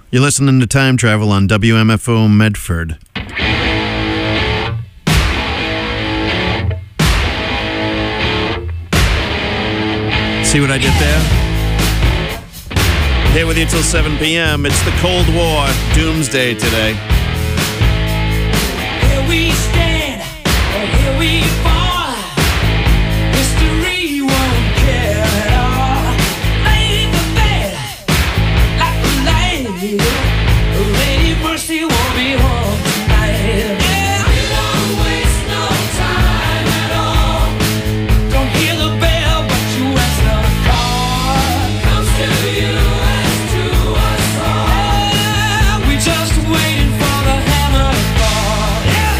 You're listening to Time Travel on WMFO Medford. See what I did there? Here with you till 7 p.m. It's the Cold War Doomsday today. Here we stand, and here we fall. History won't care at all. Lady for bed, like a lady. Lady Mercy won't be home tonight. Yeah, we don't waste no time at all. Don't hear the bell, but you answer the call. Comes to you as to us all. Yeah, we just waiting for the hammer to fall. Yeah.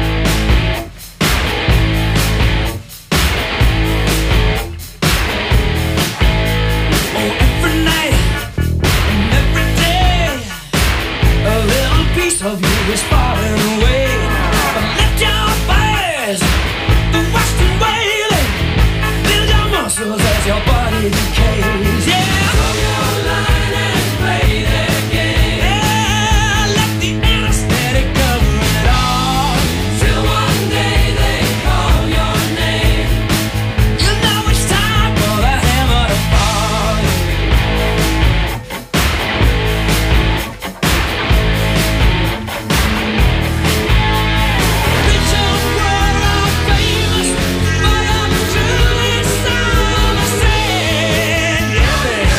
Oh, every night and every day, a little piece of you is falling away. But lift your fires, the western wailing, build your muscles as your body decays. Yeah, throw your line and play their game. Yeah, let the anesthetic cover it all. Till one day they call your name. You know it's time for the hammer to fall. Rich and world are famous, but until it's time to stand. Yeah, baby.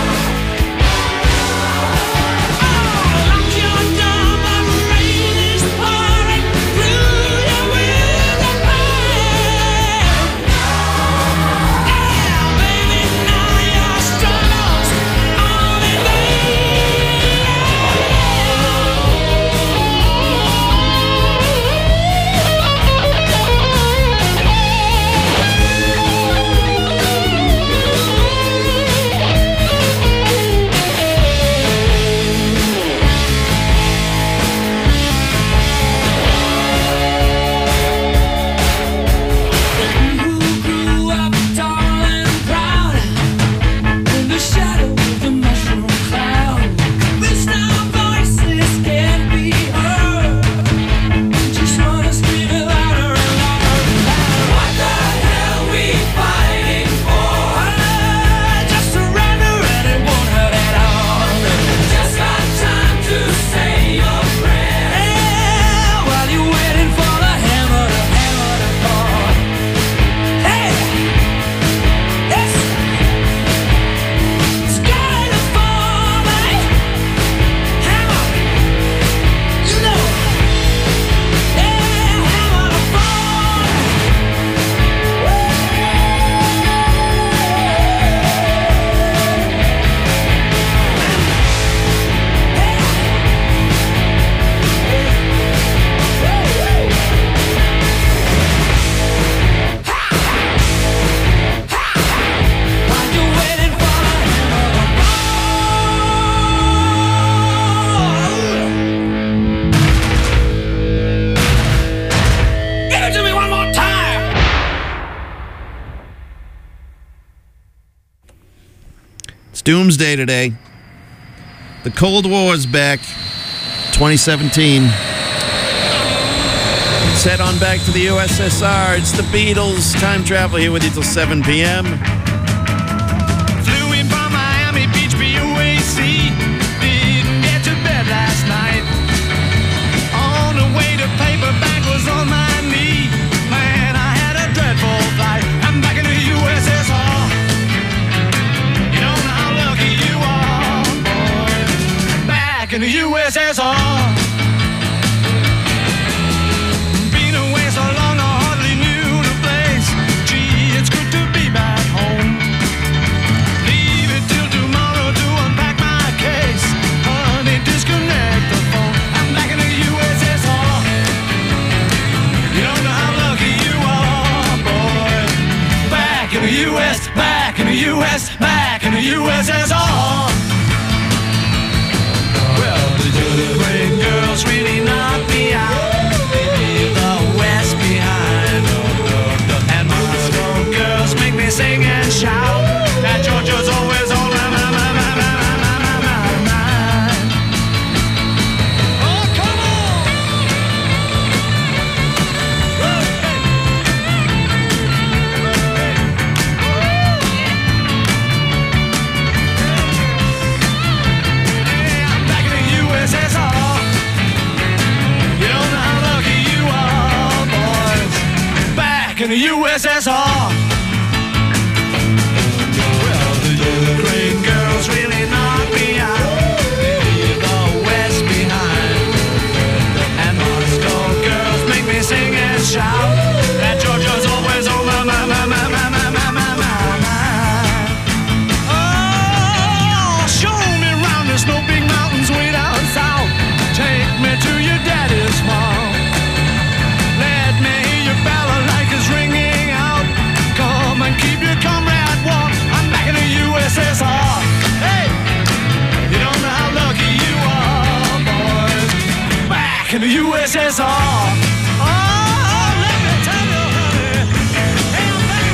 Lock your door, but rain is pouring through your window pane. Yeah, baby, now your struggles are in You grew up tall and proud in the shadow of the mushroom cloud. Reached our voices can't be heard. Just wanna scream it louder and louder and louder. What the hell we fighting for? Just surrender and it won't hurt at all. Just got time to say your prayer. Yeah, while you're waiting for the hammer to fall. Hey, it's gonna fall, mate. Hammer, you know. Yeah, hammer to fall. While you're waiting for the hammer to fall. Give it to me one more time. It's Doomsday today. The Cold War's back. 2017. Let's head on back to the USSR. It's the Beatles. Time Travel here with you till 7 p.m. Flew in from Miami Beach, BUAC. Didn't get to bed last night. On the way to paperback was on my knee. Man, I had a dreadful flight. I'm back in the USSR. You don't know how lucky you are, boy. Back in the USSR. Been away so long, I hardly knew the place. Gee, it's good to be back home. Leave it till tomorrow to unpack my case. Honey, disconnect the phone. I'm back in the USSR. You don't know how lucky you are, boy. Back in the US, back in the US, back in the USSR. Well, the great girls really knocked me out. Leave the West behind. And Moscow girls make me sing and shout. That Georgia's always on my mind. in the USSR. Well, the Ukraine girls really knock me out. They leave the West behind. And Moscow girls make me sing and shout that Georgia's always on my mind. Oh, show me round the snow big mountains way down south. Take me to your daddy's farm. Let me hear your balalaikas ringing out. Come and keep your comrade warm. I'm back in the USSR. Hey, you don't know how lucky you are, boys. Back in the USSR. Oh, let me tell you, honey. Hey, I'm back.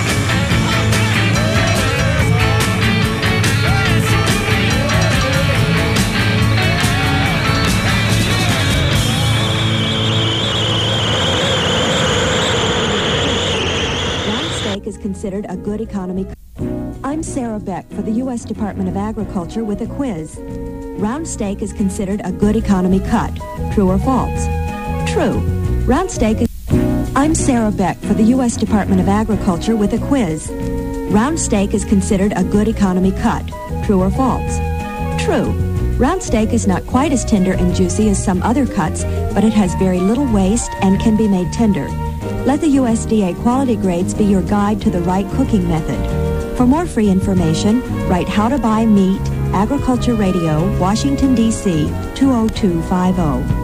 Round steak is considered a good economy. I'm Sarah Beck for the U.S. Department of Agriculture with a quiz. Round steak is considered a good economy cut. True or false? True. Round steak is... I'm Sarah Beck for the U.S. Department of Agriculture with a quiz. Round steak is considered a good economy cut. True or false? True. Round steak is not quite as tender and juicy as some other cuts, but it has very little waste and can be made tender. Let the USDA quality grades be your guide to the right cooking method. For more free information, write How to Buy Meat, Agriculture Radio, Washington, D.C., 20250.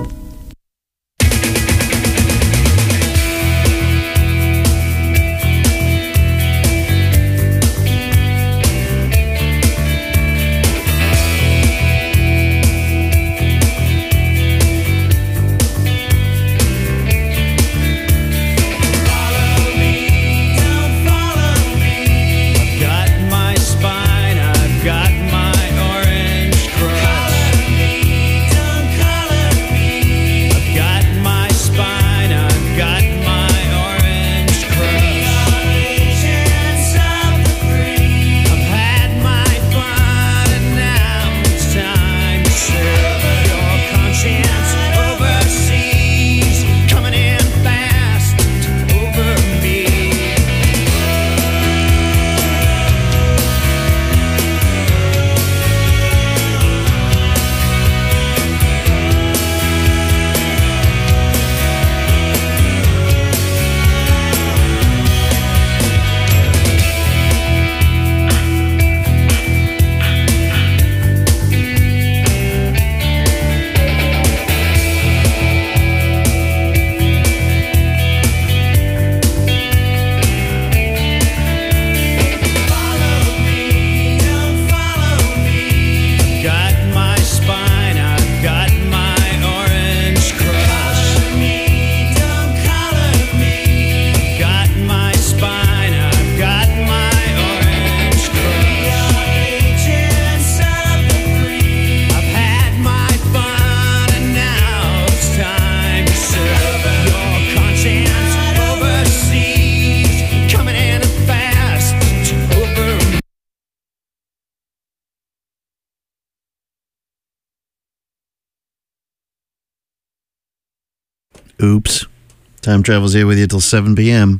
Oops. Time Travel's here with you till 7 p.m.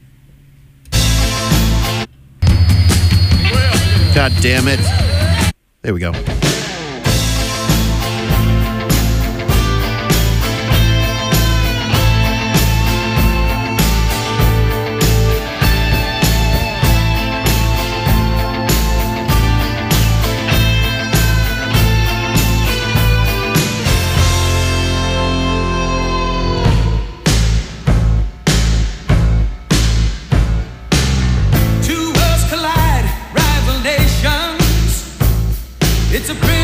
God damn it. There we go. It's a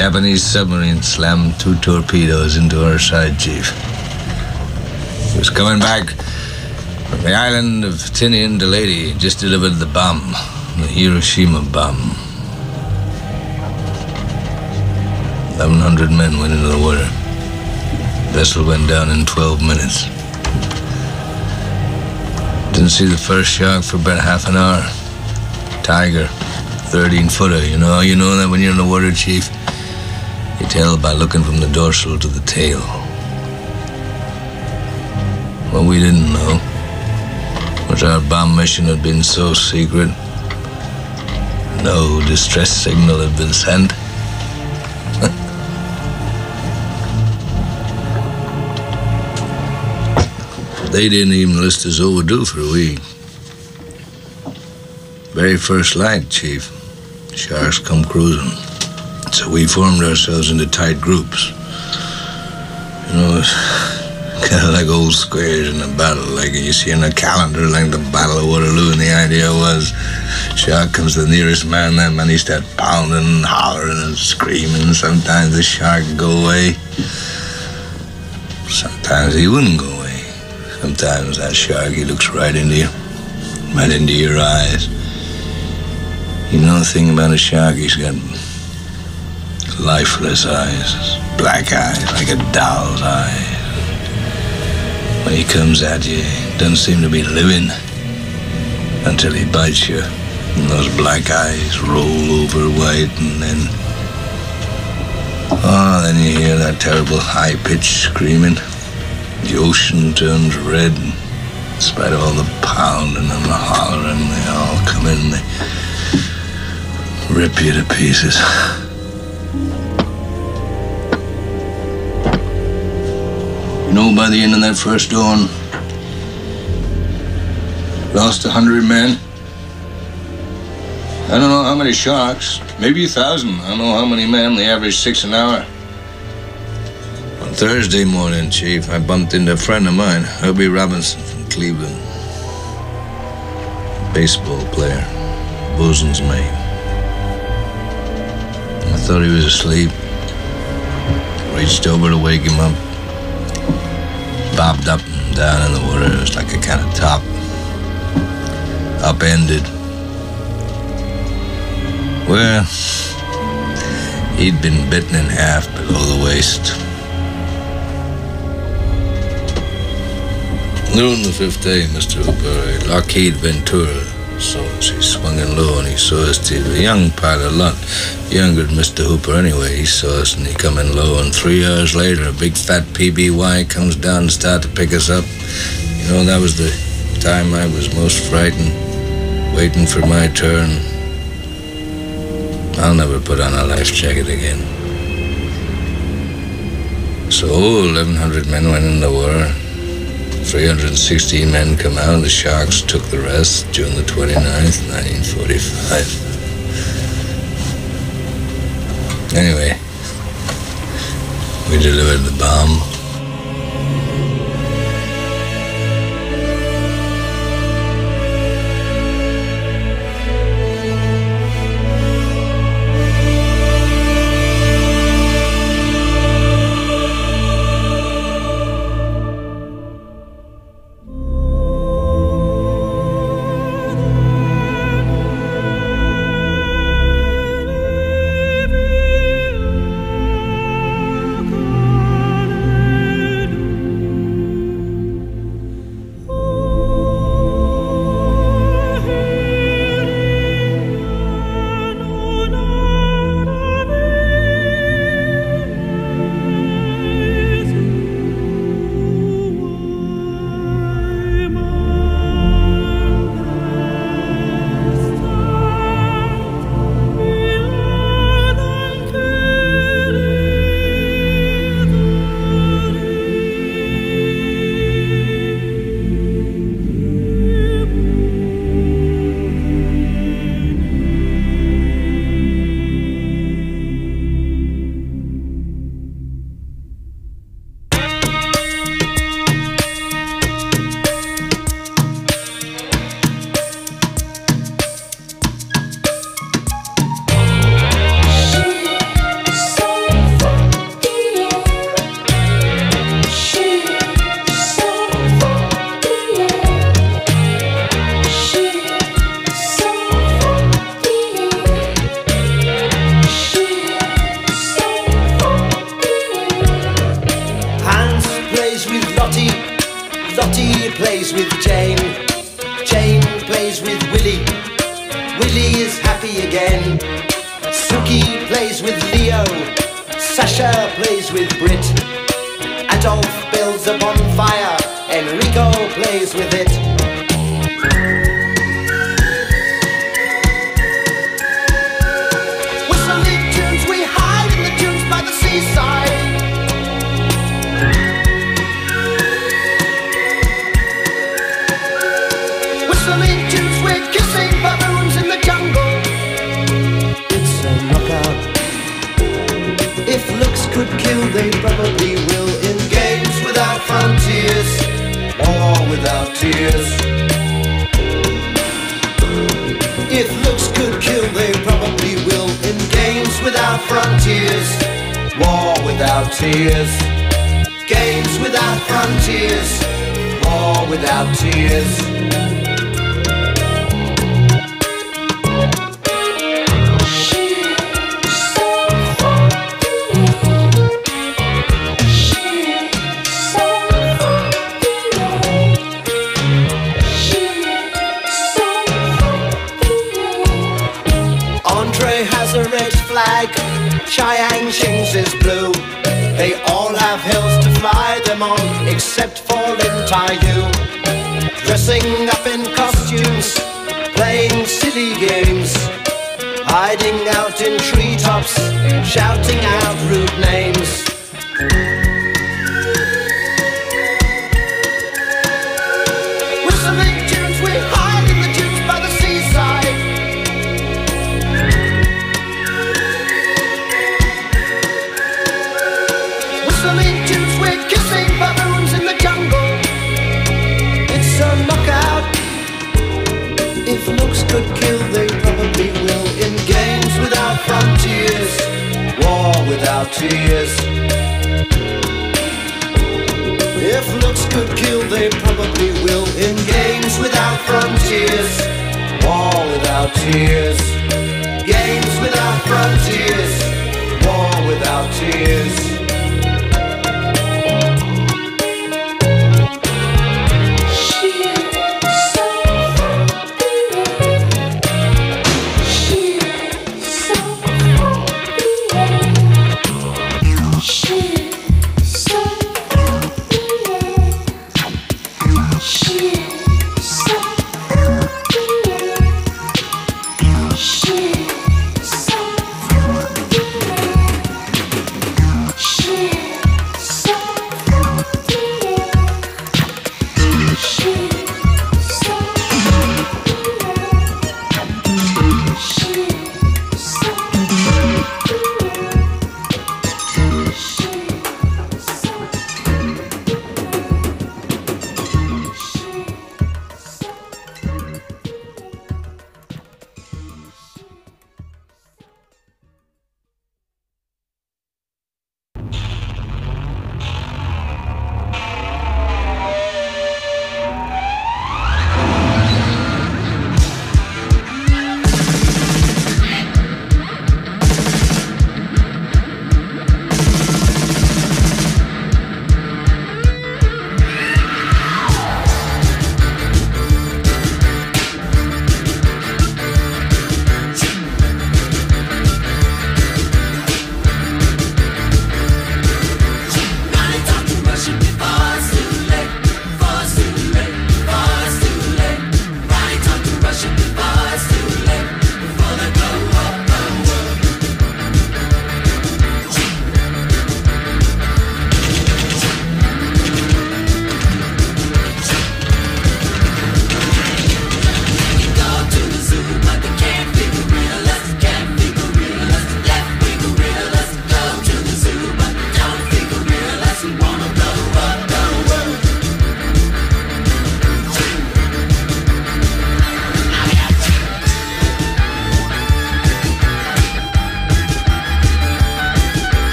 Japanese submarine slammed 2 torpedoes into our side, Chief. He was coming back from the island of Tinian to Leyte, just delivered the bomb, the Hiroshima bomb. 1,100 men went into the water. Vessel went down in 12 minutes. Didn't see the first shark for about half an hour. Tiger, 13-footer. You know that when you're in the water, Chief? You tell by looking from the dorsal to the tail. What we didn't know was our bomb mission had been so secret. No distress signal had been sent. They didn't even list us overdue for a week. Very first light, Chief. Sharks come cruising. So we formed ourselves into tight groups. It's kind of like old squares in a battle, like you see in a calendar, like the Battle of Waterloo, and the idea was shark comes to the nearest man, that man he starts pounding and hollering and screaming. Sometimes the shark would go away. Sometimes he wouldn't go away. Sometimes that shark, he looks right into you, right into your eyes. You know the thing about a shark, he's got lifeless eyes, black eyes, like a doll's eyes. When he comes at you, he doesn't seem to be living until he bites you. And those black eyes roll over white, and then you hear that terrible high-pitched screaming. The ocean turns red, and in spite of all the pounding and the hollering, they all come in and they rip you to pieces. By the end of that first dawn, lost 100 men. I don't know how many sharks, maybe 1,000. I don't know how many men. They average 6 an hour. On Thursday morning, Chief, I bumped into a friend of mine, Herbie Robinson from Cleveland. Baseball player, bosun's mate. I thought he was asleep. Reached over to wake him up. Bobbed up and down in the water. It was like a kind of top. Upended. Well, he'd been bitten in half below the waist. Noon the 5th day, Mr. Hooper, Lockheed Ventura saw us. He swung in low and he saw us too. A young pilot, a lot younger than Mr. Hooper anyway. He saw us and he come in low, and 3 hours later, a big fat PBY comes down and started to pick us up. That was the time I was most frightened, waiting for my turn. I'll never put on a life jacket again. So 1,100 men went in the war. 316 men come out, and the sharks took the rest June the 29th, 1945. Anyway, we delivered the bomb. Ken. Suki plays with Leo. Sasha plays with Brit. Adolf builds a bonfire. Enrico plays with it. Whistling tunes, we hide in the dunes by the seaside. Whistling tunes, we're kissing baboons in the jungle. It's a knockout. If looks could kill, they probably will. In games without frontiers, war without tears. If looks could kill, they probably will. In games without frontiers, war without tears. Games without frontiers, war without tears. Chiang Shing's is blue. They all have hills to fly them on, except for Lin Tai Yu. Dressing up in costumes, playing silly games, hiding out in treetops, shouting out rude names. Whistling tunes, we hide in the dunes by the seaside. Whistling tunes, we're kissing baboons in the jungle. It's a knockout. If looks could kill, they probably will. In games without frontiers, war without tears. If looks could kill, they probably will. In games without frontiers, war without tears. Games without frontiers, war without tears. Shit.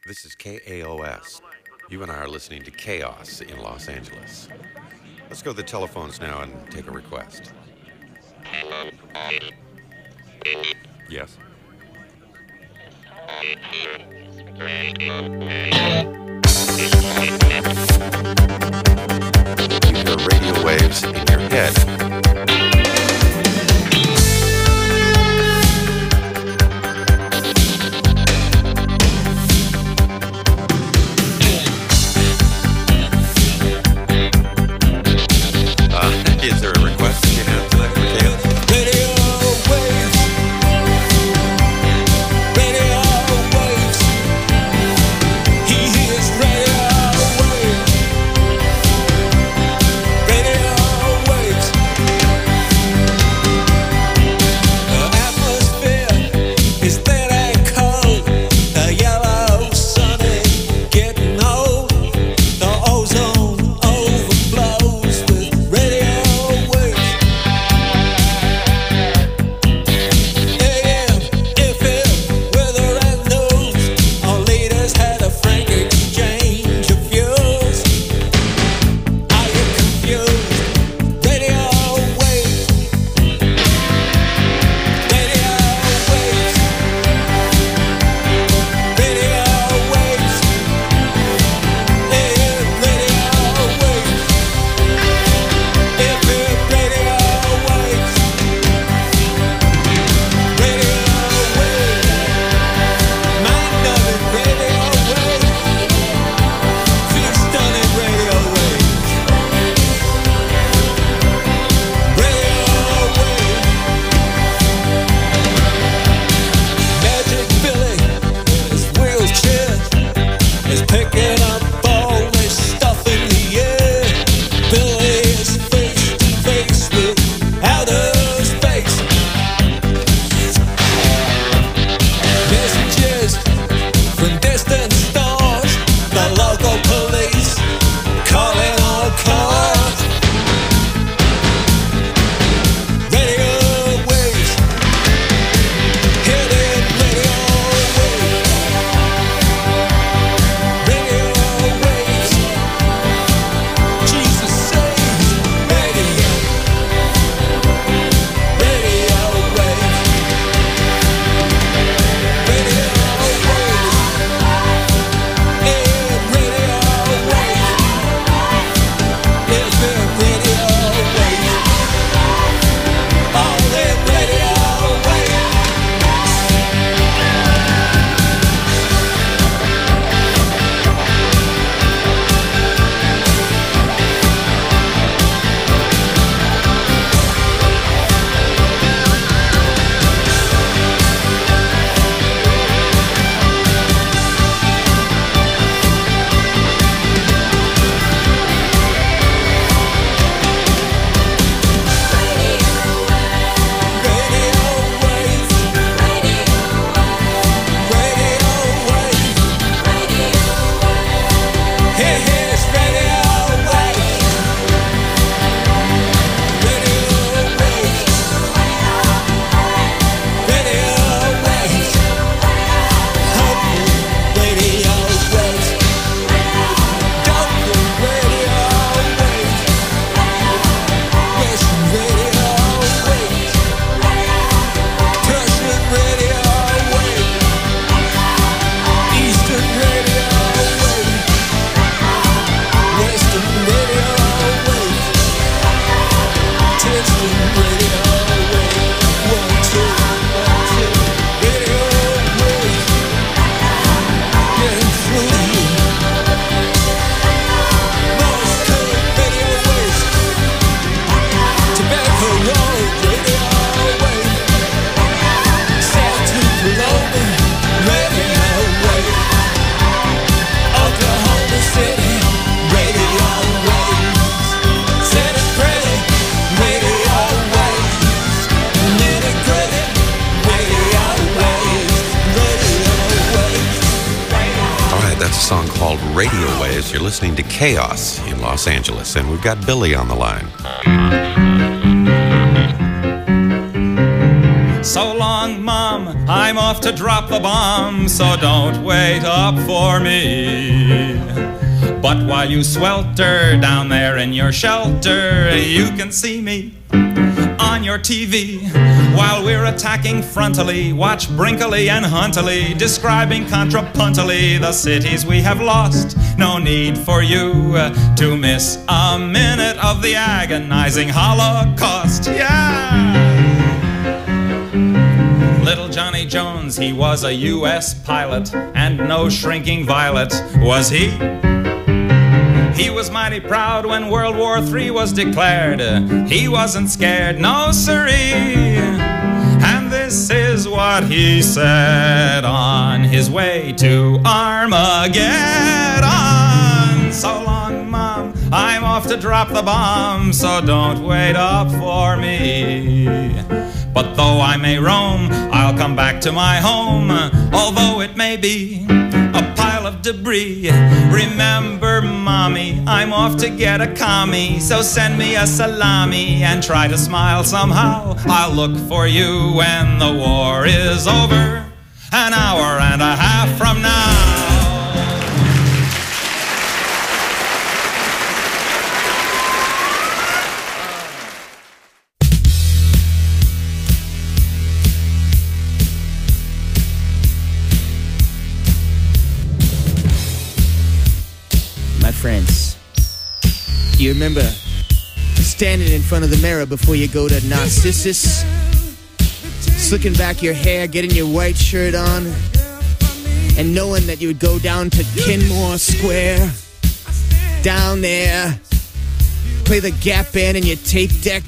This is KAOS. You and I are listening to Chaos in Los Angeles. Let's go to the telephones now and take a request. Yes. You hear radio waves in your head. Is there a request that you have tonight for Chaos? Radio waves. Radio waves. He hears radio waves. Radio waves. The atmosphere is thin and cold. The yellow sun is getting old. The ozone overflows with radio waves. AM, FM, weather and news. Our leaders had a frank exchange of views. Are you confused? Radio waves. Radio waves. Radio waves. AM, radio waves. FM, radio waves. Radio waves. Mind-numbing radio waves. Feel-stunning radio waves. Radio waves. Magic Billy, his wheelchair is picking up all this stuff in the air. Billy is face to face with outer space. Messages from distant stars. The local police calling all cars. Radio waves. Hear them radio waves. Radio waves. Jesus saves. Radio. Radio waves. Radio waves. AM radio waves. FM radio waves. All them radio waves. Radio waves. Radio waves. Here, here's radio waves. Radio waves. Radio waves. Hopeful radio waves. Doubtful radio waves. Western radio waves. Persian radio waves. Eastern radio waves. Western radio waves. Testing radio waves. 1, 2, 1, 2. Radio waves. Getting through to you. Morse code radio waves. Tobacco Road radio waves. South to Cologne radio waves. Oklahoma City radio waves. Santa Cruz radio waves. Nitty-gritty radio waves. Radio waves. All right, that's a song called Radio Waves. You're listening to Chaos in Los Angeles, and we've got Billy on the line. So long, Mom, I'm off to drop the bomb, so don't wait up for me. But while you swelter down there in your shelter, you can see me on your TV. While we're attacking frontally, watch Brinkley and Huntley describing contrapuntally the cities we have lost. No need for you to miss a minute of the agonizing Holocaust. Yeah! Little Johnny Jones, he was a U.S. pilot, and no shrinking violet was he. He was mighty proud when World War III was declared. He wasn't scared, no siree. And this is what he said on his way to Armageddon. So long, Mom, I'm off to drop the bomb, so don't wait up for me. But though I may roam, I'll come back to my home, although it may be a pile of debris. Remember, Mommy, I'm off to get a commie, so send me a salami and try to smile somehow. I'll look for you when the war is over, an hour and a half from now. Friends, you remember standing in front of the mirror before you go to Narcissus, slicking back your hair, getting your white shirt on, and knowing that you would go down to Kenmore Square, down there, play the Gap Band in your tape deck.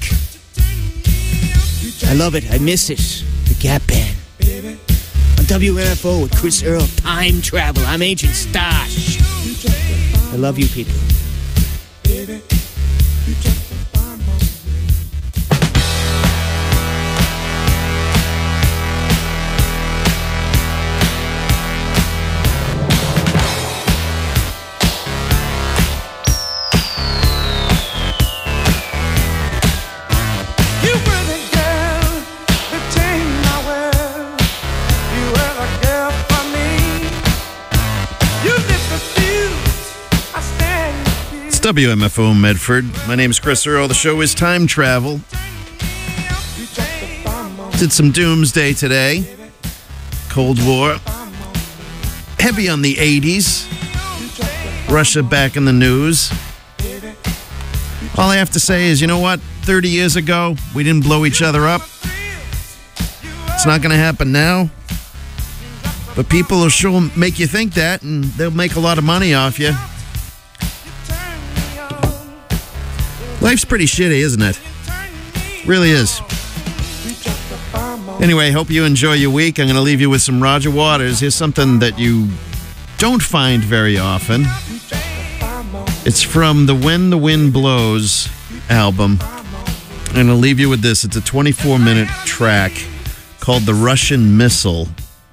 I love it. I miss it. The Gap Band. On WMFO with Chris Earl, Time Travel. I'm Agent Stash. I love you people. WMFO Medford. My name is Chris Earl. The show is Time Travel. Did some doomsday today. Cold War. Heavy on the 80s. Russia back in the news. All I have to say is, you know what? 30 years ago, we didn't blow each other up. It's not going to happen now. But people will sure make you think that, and they'll make a lot of money off you. Life's pretty shitty, isn't it? Really is. Anyway, hope you enjoy your week. I'm going to leave you with some Roger Waters. Here's something that you don't find very often. It's from the When the Wind Blows album. I'm going to leave you with this. It's a 24-minute track called The Russian Missile.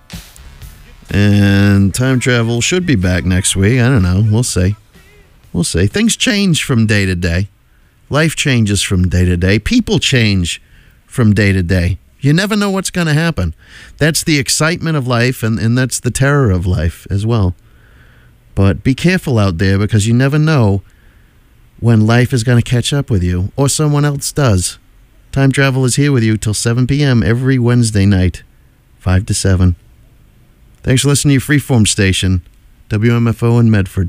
And Time Travel should be back next week. I don't know. We'll see. We'll see. Things change from day to day. Life changes from day to day. People change from day to day. You never know what's going to happen. That's the excitement of life, and that's the terror of life as well. But be careful out there, because you never know when life is going to catch up with you, or someone else does. Time Travel is here with you till 7 p.m. every Wednesday night, 5 to 7. Thanks for listening to your Freeform station, WMFO in Medford.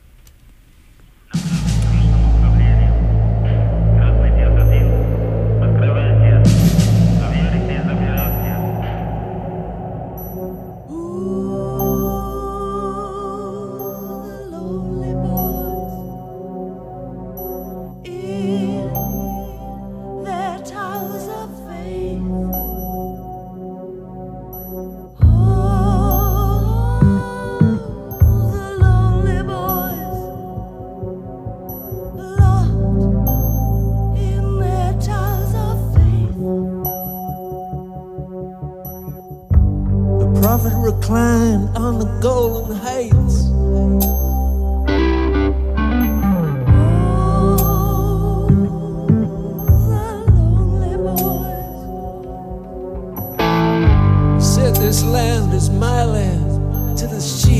Reclined on the golden heights.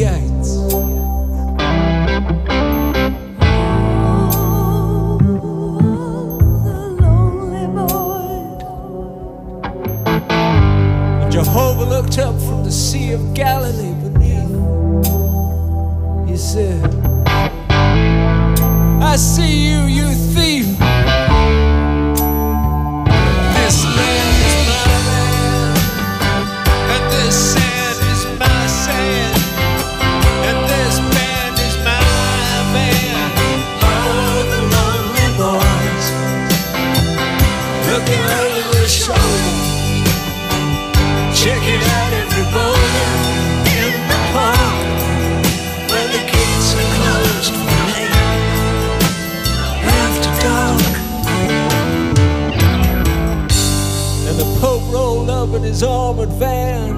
Yates. And Jehovah looked up from the Sea of Galilee beneath. He said, I see you, you thief. This land is my land, and this sand is my sand, and this band is my band. Oh, the lonely boys looking over their shoulder, checking out every boulder in the park when the gates are closed for the night. After dark, and the Pope rolled up in his armored van.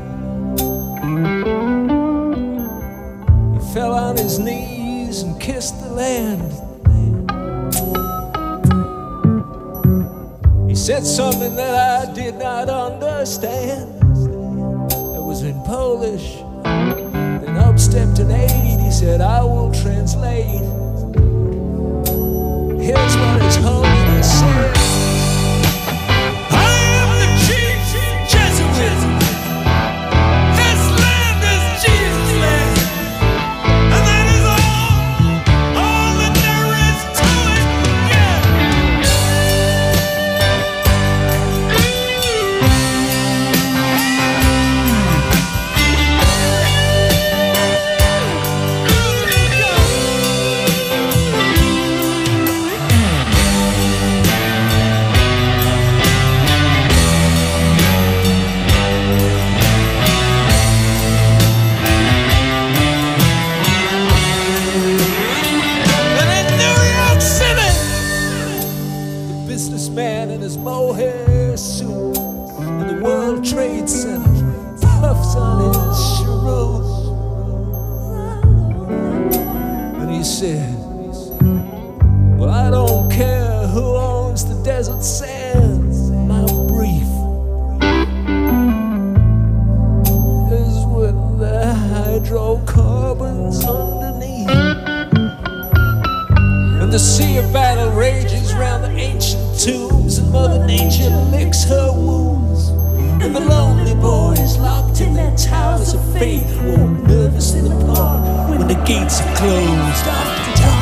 He fell on his knees and kissed the land. He said something that I did not understand. It was in Polish. Then up stepped an aide. He said, I will translate. Here's what his holiness said. I am the chief Jesuit. This land is Jesus' land. And that is all that there is to it. And in New York City, the businessman in his mohair suit in the World Trade Center puffs on his cheroot. And he said, well, I don't care who owns the desert sands. My brief is with the hydrocarbons underneath. And the sea of battle rages round the ancient tombs, and Mother Nature licks her wounds. And the lonely boys locked in their towers of faith walk nervous in the park when the gates are closed after dark.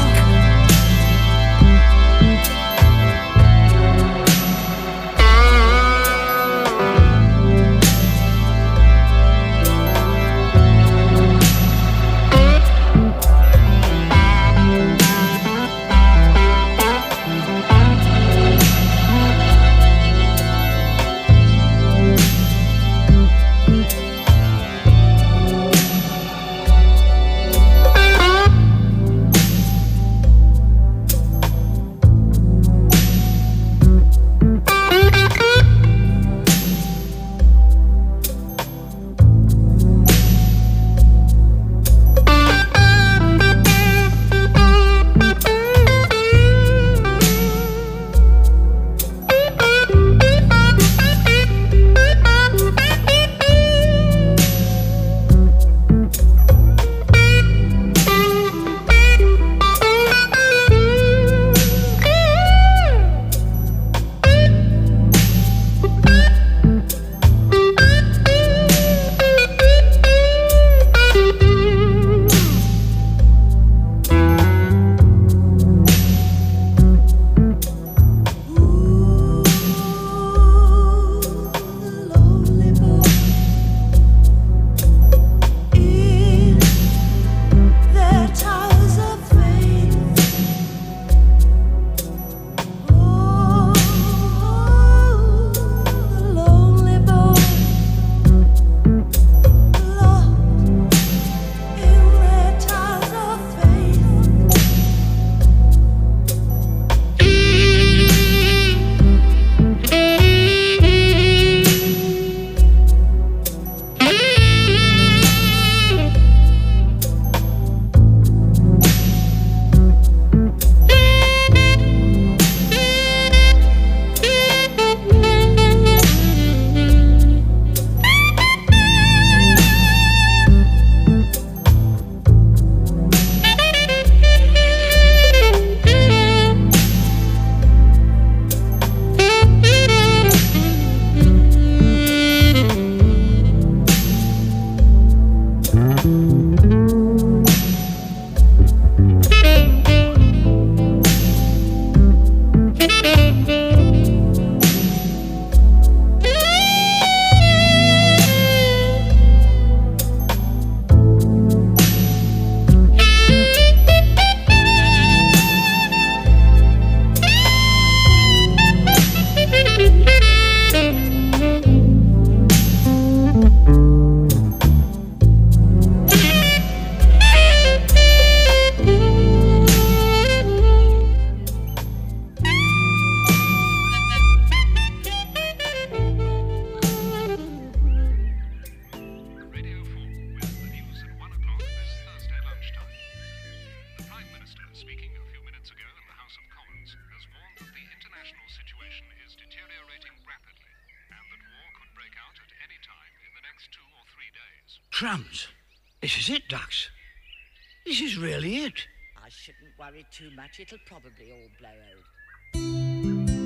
Crumbs. This is it, Dux. This is really it. I shouldn't worry too much. It'll probably all blow over.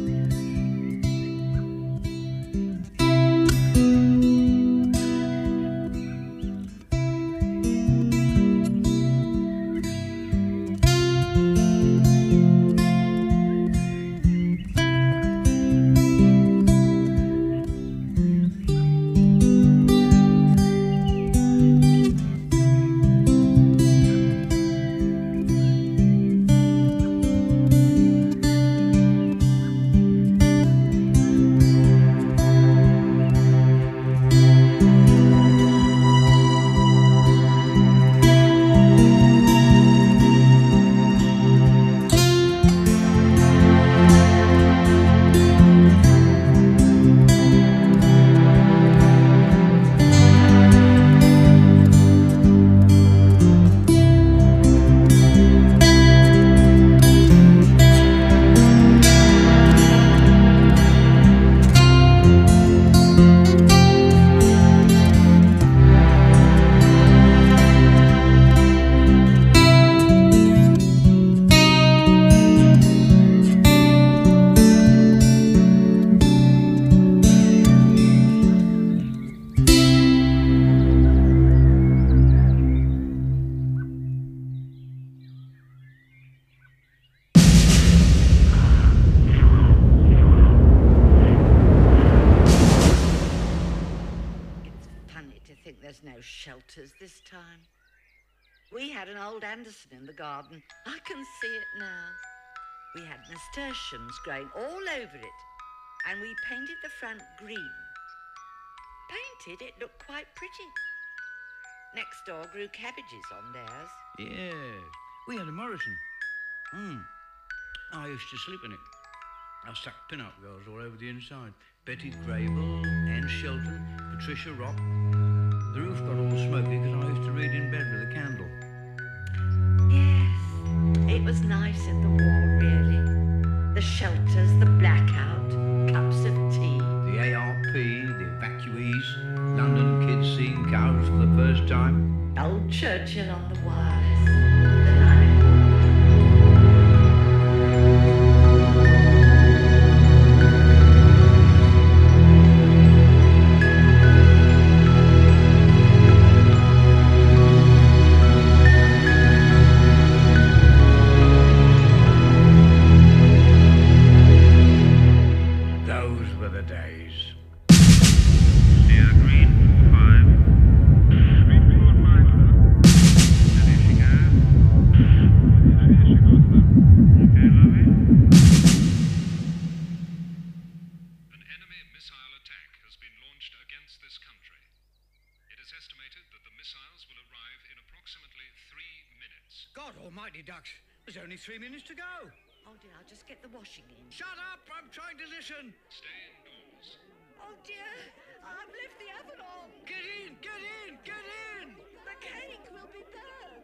There's no shelters this time. We had an old Anderson in the garden. I can see it now. We had nasturtiums growing all over it, and we painted the front green. Painted, it looked quite pretty. Next door grew cabbages on theirs. Yeah, we had a Morrison. I used to sleep in it. I stuck pin-up girls all over the inside. Betty Grable, Anne Shelton, Patricia Rock. The roof got all smoky because I used to read in bed with a candle. Yes, it was nice in the war, really. The shelters, the blackout, cups of tea. The ARP, the evacuees, London kids seeing cows for the first time. Old Churchill on the wireless. God almighty, Dux. There's only 3 minutes to go. Oh dear, I'll just get the washing in. Shut up! I'm trying to listen. Stay indoors. Oh dear, I've left the oven on. Get in! Get in! Get in! The cake will be burned.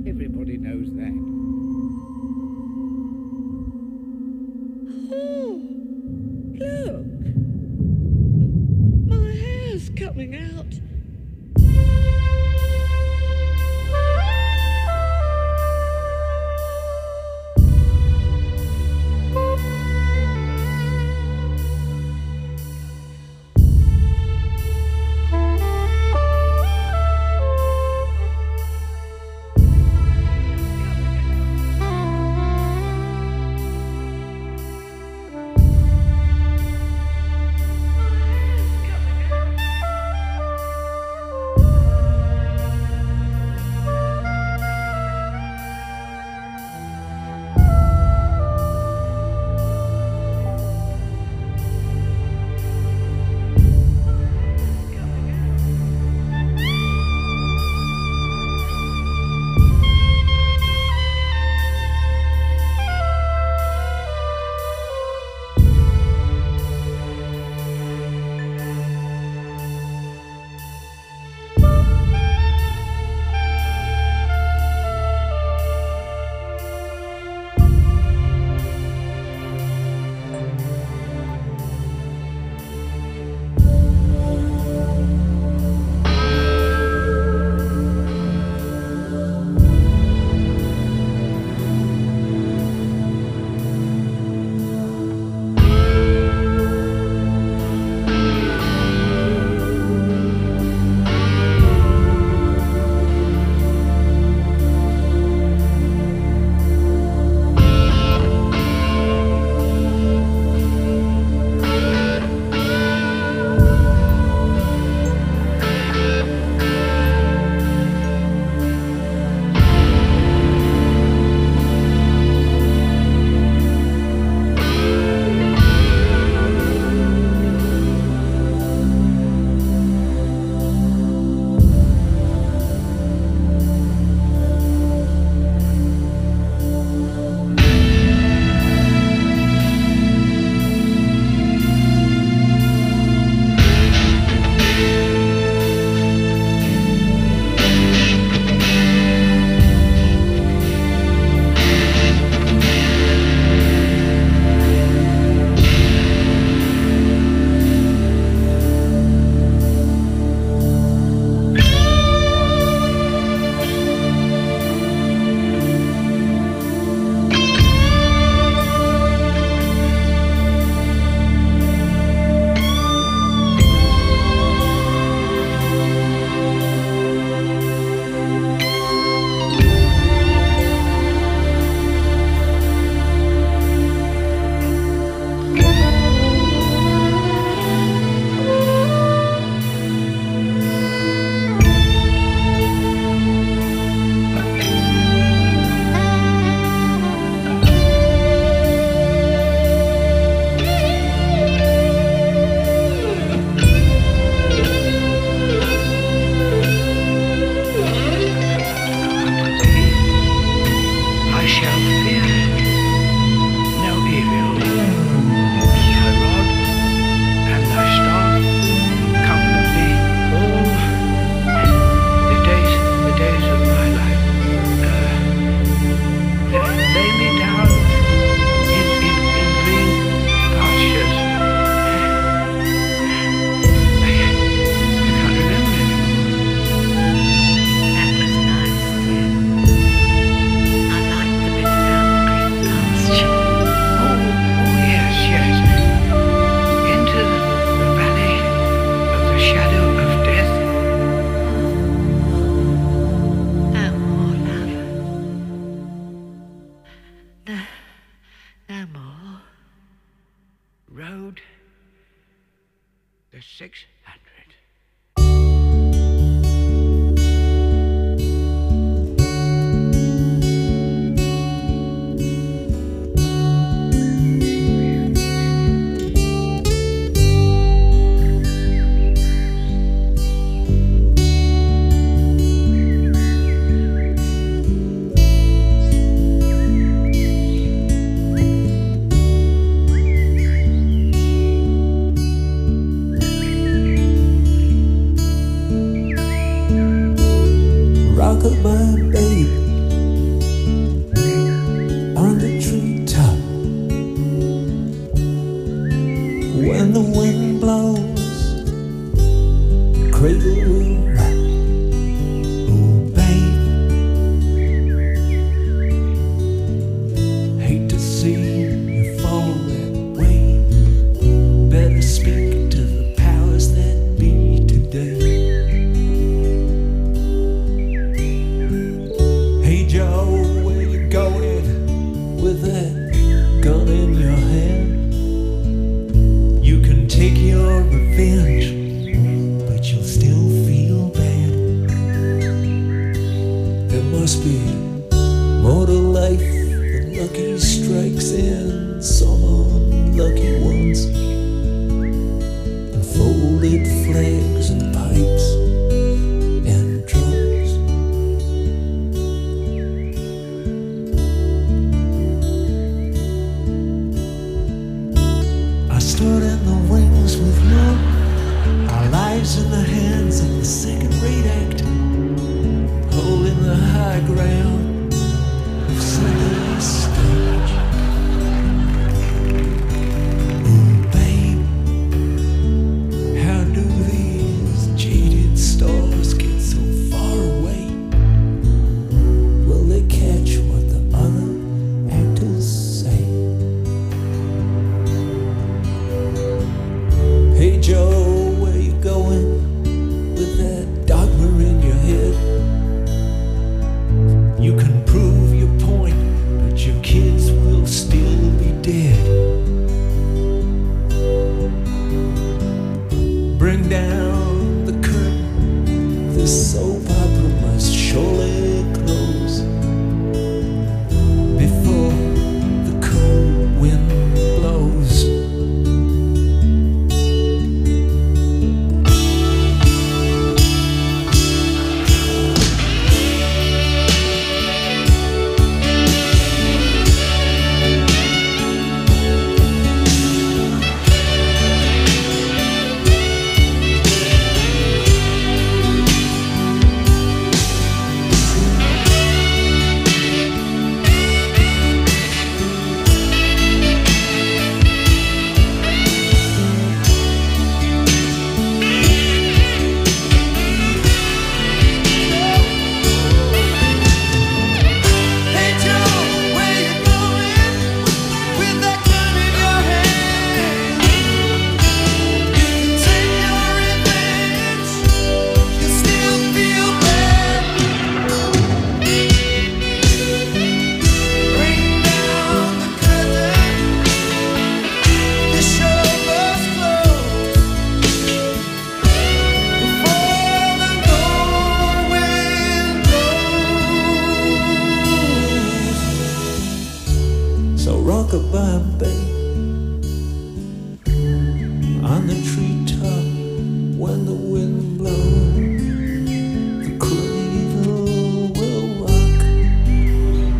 Everybody knows that. Oh, look. My hair's coming out. the 600. More to life than lucky strikes and some unlucky ones, and folded flags and pipes and drums. I stood in the wings with love, our lives in the hands of the second-rate act, holding the high ground of center stage. Oh, babe, how do these jaded stars get so far away? Will they catch what the other actors say? Hey Joe, where you going with that dogma in your head? You can prove your point, but your kids will still be dead. Bring down the curtain, this soap opera must surely close before the cold wind blows. Hey Joe, where you going with that gun in your hand? You can take your revenge, you still feel bad. Bring down the curtain, the show must close before the cold wind blows. So rockabye, babe, on the tree